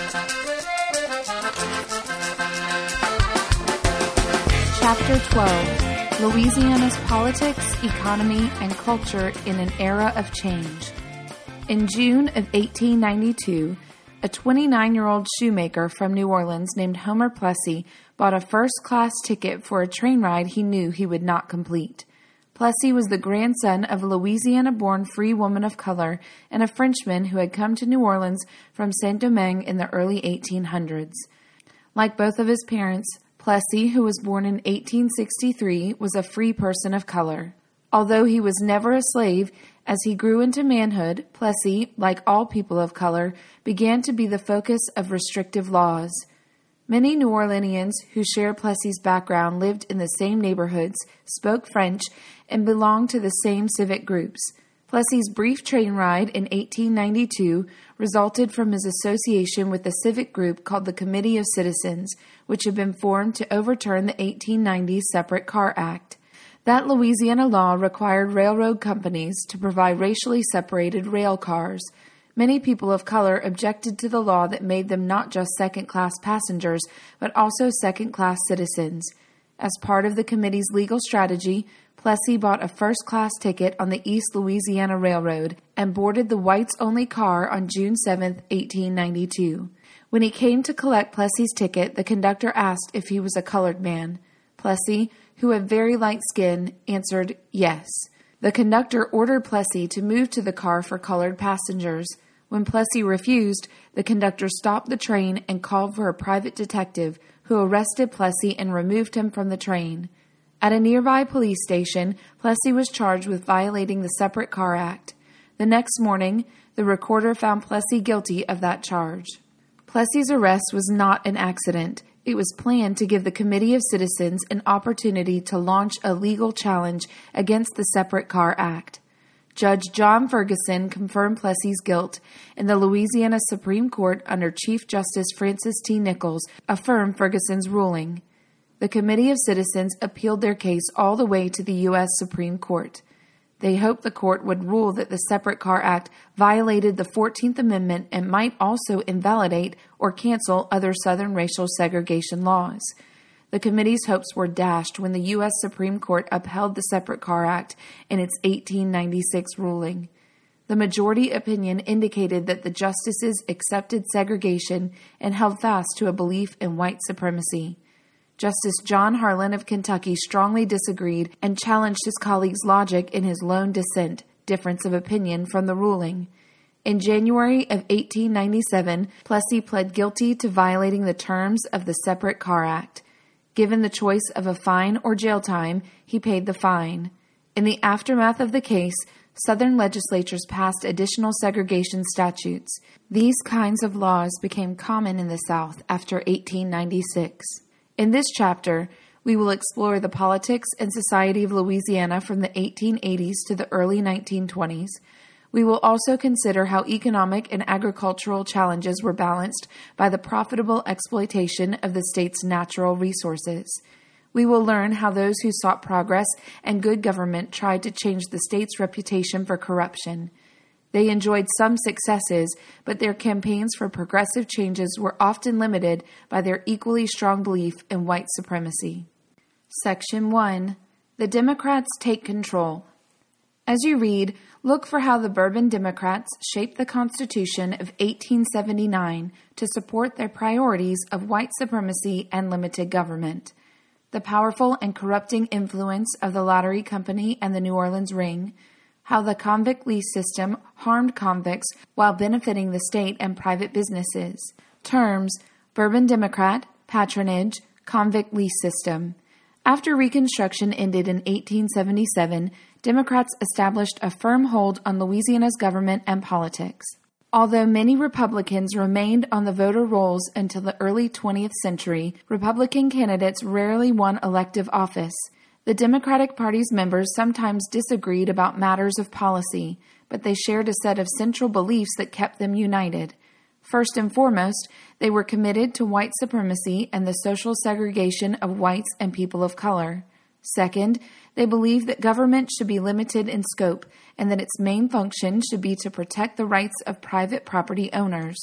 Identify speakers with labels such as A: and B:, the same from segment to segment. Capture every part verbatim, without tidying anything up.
A: Chapter twelve. Louisiana's Politics, Economy, and Culture in an Era of Change. In June of eighteen ninety-two, a twenty-nine-year-old shoemaker from New Orleans named Homer Plessy bought a first-class ticket for a train ride he knew he would not complete. Plessy was the grandson of a Louisiana-born free woman of color and a Frenchman who had come to New Orleans from Saint-Domingue in the early eighteen hundreds. Like both of his parents, Plessy, who was born in eighteen sixty-three, was a free person of color. Although he was never a slave, as he grew into manhood, Plessy, like all people of color, began to be the focus of restrictive laws. Many New Orleanians who shared Plessy's background lived in the same neighborhoods, spoke French, and belonged to the same civic groups. Plessy's brief train ride in eighteen ninety-two resulted from his association with a civic group called the Committee of Citizens, which had been formed to overturn the eighteen ninety Separate Car Act. That Louisiana law required railroad companies to provide racially separated rail cars. Many people of color objected to the law that made them not just second-class passengers, but also second-class citizens. As part of the committee's legal strategy, Plessy bought a first-class ticket on the East Louisiana Railroad and boarded the whites-only car on June seventh, eighteen ninety-two. When he came to collect Plessy's ticket, the conductor asked if he was a colored man. Plessy, who had very light skin, answered yes. The conductor ordered Plessy to move to the car for colored passengers. When Plessy refused, the conductor stopped the train and called for a private detective, who arrested Plessy and removed him from the train. At a nearby police station, Plessy was charged with violating the Separate Car Act. The next morning, the recorder found Plessy guilty of that charge. Plessy's arrest was not an accident. It was planned to give the Committee of Citizens an opportunity to launch a legal challenge against the Separate Car Act. Judge John Ferguson confirmed Plessy's guilt, and the Louisiana Supreme Court under Chief Justice Francis T. Nichols affirmed Ferguson's ruling. The Committee of Citizens appealed their case all the way to the U S Supreme Court. They hoped the court would rule that the Separate Car Act violated the fourteenth Amendment and might also invalidate or cancel other Southern racial segregation laws. The committee's hopes were dashed when the U S Supreme Court upheld the Separate Car Act in its eighteen ninety-six ruling. The majority opinion indicated that the justices accepted segregation and held fast to a belief in white supremacy. Justice John Harlan of Kentucky strongly disagreed and challenged his colleague's logic in his lone dissent, difference of opinion, from the ruling. In January of eighteen ninety-seven, Plessy pled guilty to violating the terms of the Separate Car Act. Given the choice of a fine or jail time, he paid the fine. In the aftermath of the case, Southern legislatures passed additional segregation statutes. These kinds of laws became common in the South after eighteen ninety-six. In this chapter, we will explore the politics and society of Louisiana from the eighteen eighties to the early nineteen twenties. We will also consider how economic and agricultural challenges were balanced by the profitable exploitation of the state's natural resources. We will learn how those who sought progress and good government tried to change the state's reputation for corruption. They enjoyed some successes, but their campaigns for progressive changes were often limited by their equally strong belief in white supremacy. Section one. The Democrats Take Control. As you read, look for how the Bourbon Democrats shaped the Constitution of eighteen seventy-nine to support their priorities of white supremacy and limited government. The powerful and corrupting influence of the Lottery Company and the New Orleans Ring, how the convict lease system harmed convicts while benefiting the state and private businesses. Terms: Bourbon Democrat, patronage, convict lease system. After Reconstruction ended in eighteen seventy-seven, Democrats established a firm hold on Louisiana's government and politics. Although many Republicans remained on the voter rolls until the early twentieth century, Republican candidates rarely won elective office. The Democratic Party's members sometimes disagreed about matters of policy, but they shared a set of central beliefs that kept them united. First and foremost, they were committed to white supremacy and the social segregation of whites and people of color. Second, they believed that government should be limited in scope and that its main function should be to protect the rights of private property owners.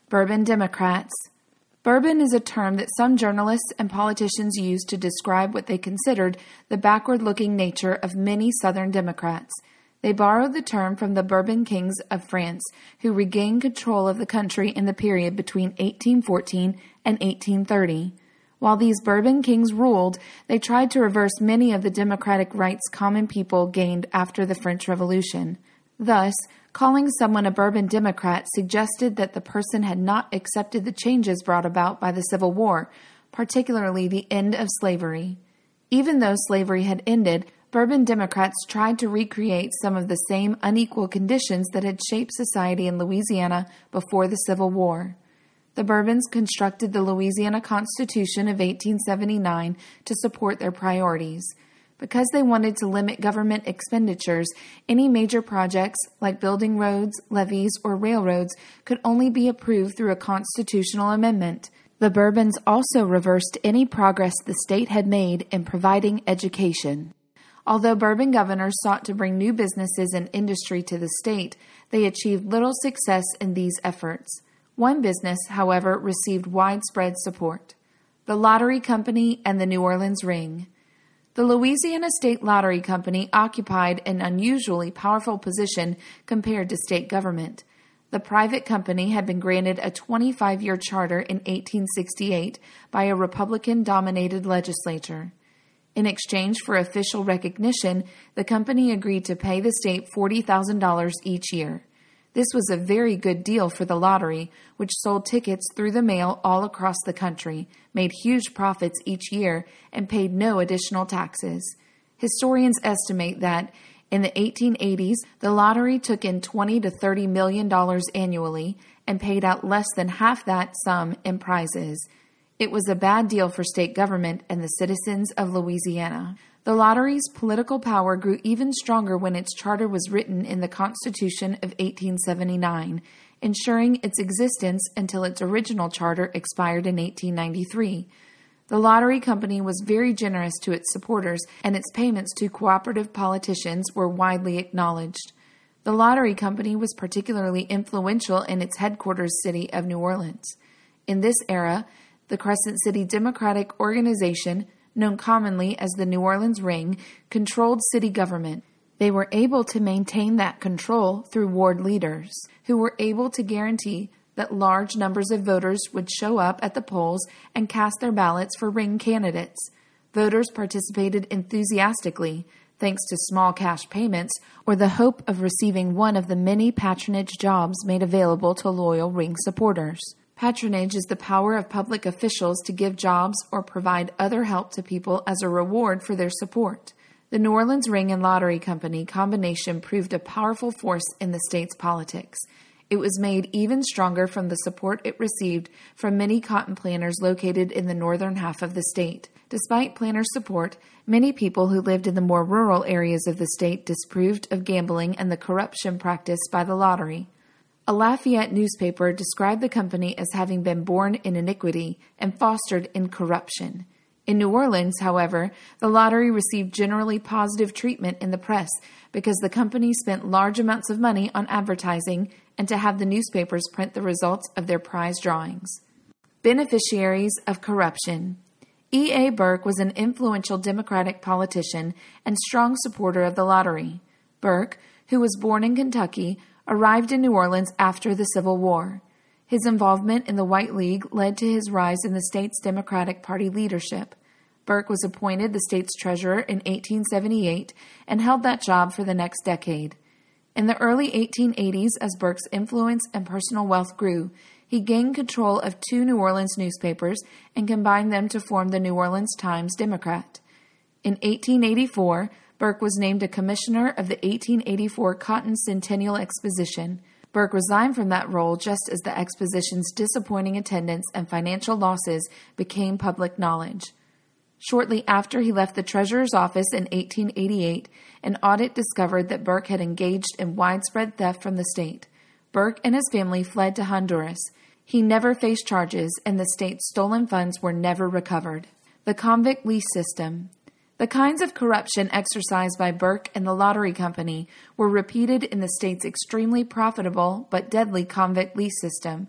A: Bourbon Democrats. Bourbon is a term that some journalists and politicians use to describe what they considered the backward-looking nature of many Southern Democrats. They borrowed the term from the Bourbon kings of France, who regained control of the country in the period between eighteen fourteen and eighteen thirty. While these Bourbon kings ruled, they tried to reverse many of the democratic rights common people gained after the French Revolution. Thus, calling someone a Bourbon Democrat suggested that the person had not accepted the changes brought about by the Civil War, particularly the end of slavery. Even though slavery had ended, Bourbon Democrats tried to recreate some of the same unequal conditions that had shaped society in Louisiana before the Civil War. The Bourbons constructed the Louisiana Constitution of eighteen seventy-nine to support their priorities. Because they wanted to limit government expenditures, any major projects like building roads, levees, or railroads could only be approved through a constitutional amendment. The Bourbons also reversed any progress the state had made in providing education. Although Bourbon governors sought to bring new businesses and industry to the state, they achieved little success in these efforts. One business, however, received widespread support: the Lottery Company and the New Orleans Ring. The Louisiana State Lottery Company occupied an unusually powerful position compared to state government. The private company had been granted a twenty-five-year charter in eighteen sixty-eight by a Republican-dominated legislature. In exchange for official recognition, the company agreed to pay the state forty thousand dollars each year. This was a very good deal for the lottery, which sold tickets through the mail all across the country, made huge profits each year, and paid no additional taxes. Historians estimate that, in the eighteen eighties, the lottery took in twenty to thirty million dollars annually and paid out less than half that sum in prizes. It was a bad deal for state government and the citizens of Louisiana. The lottery's political power grew even stronger when its charter was written in the Constitution of eighteen seventy-nine, ensuring its existence until its original charter expired in eighteen ninety-three. The lottery company was very generous to its supporters, and its payments to cooperative politicians were widely acknowledged. The lottery company was particularly influential in its headquarters city of New Orleans. In this era, the Crescent City Democratic Organization, known commonly as the New Orleans Ring, controlled city government. They were able to maintain that control through ward leaders, who were able to guarantee that large numbers of voters would show up at the polls and cast their ballots for Ring candidates. Voters participated enthusiastically, thanks to small cash payments or the hope of receiving one of the many patronage jobs made available to loyal Ring supporters. Patronage is the power of public officials to give jobs or provide other help to people as a reward for their support. The New Orleans Ring and Lottery Company combination proved a powerful force in the state's politics. It was made even stronger from the support it received from many cotton planters located in the northern half of the state. Despite planters' support, many people who lived in the more rural areas of the state disapproved of gambling and the corruption practiced by the lottery. A Lafayette newspaper described the company as having been born in iniquity and fostered in corruption. In New Orleans, however, the lottery received generally positive treatment in the press because the company spent large amounts of money on advertising and to have the newspapers print the results of their prize drawings. Beneficiaries of corruption. E A. Burke was an influential Democratic politician and strong supporter of the lottery. Burke, who was born in Kentucky, arrived in New Orleans after the Civil War. His involvement in the White League led to his rise in the state's Democratic Party leadership. Burke was appointed the state's treasurer in eighteen seventy-eight and held that job for the next decade. In the early eighteen eighties, as Burke's influence and personal wealth grew, he gained control of two New Orleans newspapers and combined them to form the New Orleans Times-Democrat. In eighteen eighty-four, Burke was named a commissioner of the eighteen eighty-four Cotton Centennial Exposition. Burke resigned from that role just as the exposition's disappointing attendance and financial losses became public knowledge. Shortly after he left the treasurer's office in eighteen eighty-eight, an audit discovered that Burke had engaged in widespread theft from the state. Burke and his family fled to Honduras. He never faced charges, and the state's stolen funds were never recovered. The convict lease system. The kinds of corruption exercised by Burke and the Lottery Company were repeated in the state's extremely profitable but deadly convict lease system.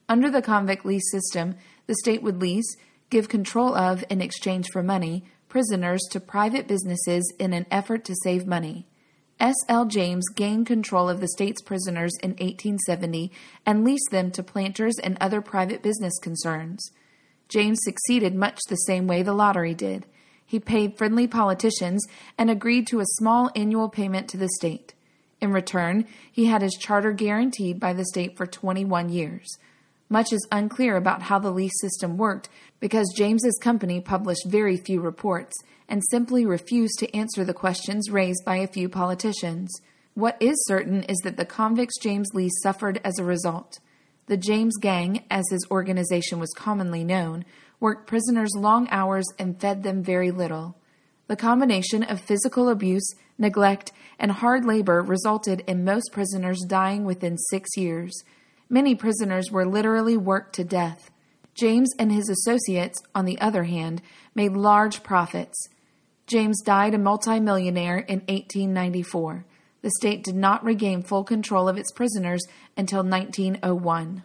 A: Under the convict lease system, the state would lease, give control of in exchange for money, prisoners to private businesses in an effort to save money. S L James gained control of the state's prisoners in eighteen seventy and leased them to planters and other private business concerns. James succeeded much the same way the lottery did. He paid friendly politicians and agreed to a small annual payment to the state. In return, he had his charter guaranteed by the state for twenty-one years. Much is unclear about how the lease system worked because James's company published very few reports and simply refused to answer the questions raised by a few politicians. What is certain is that the convicts James leased suffered as a result. The James Gang, as his organization was commonly known, worked prisoners long hours and fed them very little. The combination of physical abuse, neglect, and hard labor resulted in most prisoners dying within six years. Many prisoners were literally worked to death. James and his associates, on the other hand, made large profits. James died a multimillionaire in eighteen ninety-four. The state did not regain full control of its prisoners until nineteen oh one.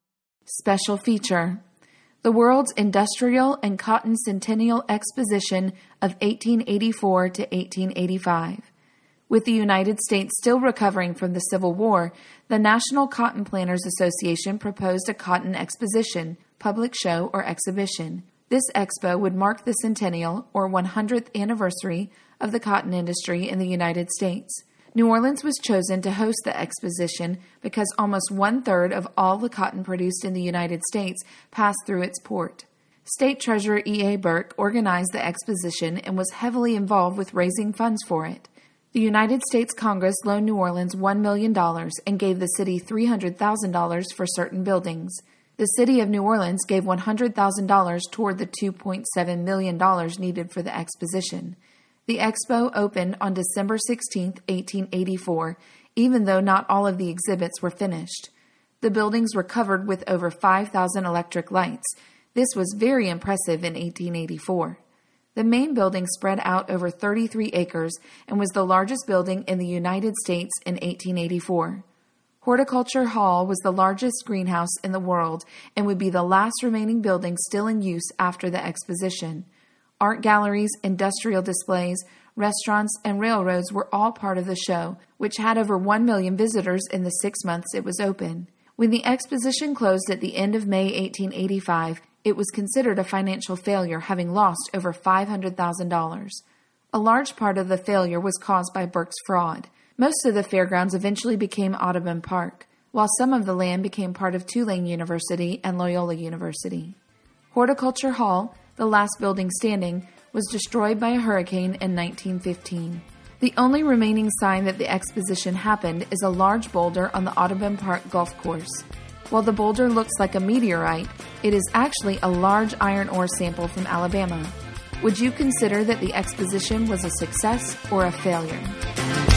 A: Special feature: the World's Industrial and Cotton Centennial Exposition of eighteen eighty-four to eighteen eighty-five. With the United States still recovering from the Civil War, the National Cotton Planters Association proposed a cotton exposition, public show, or exhibition. This expo would mark the centennial, or one hundredth anniversary, of the cotton industry in the United States. New Orleans was chosen to host the exposition because almost one-third of all the cotton produced in the United States passed through its port. State Treasurer E A. Burke organized the exposition and was heavily involved with raising funds for it. The United States Congress loaned New Orleans one million dollars and gave the city three hundred thousand dollars for certain buildings. The city of New Orleans gave one hundred thousand dollars toward the two point seven million dollars needed for the exposition. The expo opened on December sixteenth, eighteen eighty-four, even though not all of the exhibits were finished. The buildings were covered with over five thousand electric lights. This was very impressive in eighteen eighty-four. The main building spread out over thirty-three acres and was the largest building in the United States in eighteen eighty-four. Horticulture Hall was the largest greenhouse in the world and would be the last remaining building still in use after the exposition. Art galleries, industrial displays, restaurants, and railroads were all part of the show, which had over one million visitors in the six months it was open. When the exposition closed at the end of May eighteen eighty-five, it was considered a financial failure, having lost over five hundred thousand dollars. A large part of the failure was caused by Burke's fraud. Most of the fairgrounds eventually became Audubon Park, while some of the land became part of Tulane University and Loyola University. Horticulture Hall, the last building standing, was destroyed by a hurricane in nineteen fifteen. The only remaining sign that the exposition happened is a large boulder on the Audubon Park golf course. While the boulder looks like a meteorite, it is actually a large iron ore sample from Alabama. Would you consider that the exposition was a success or a failure?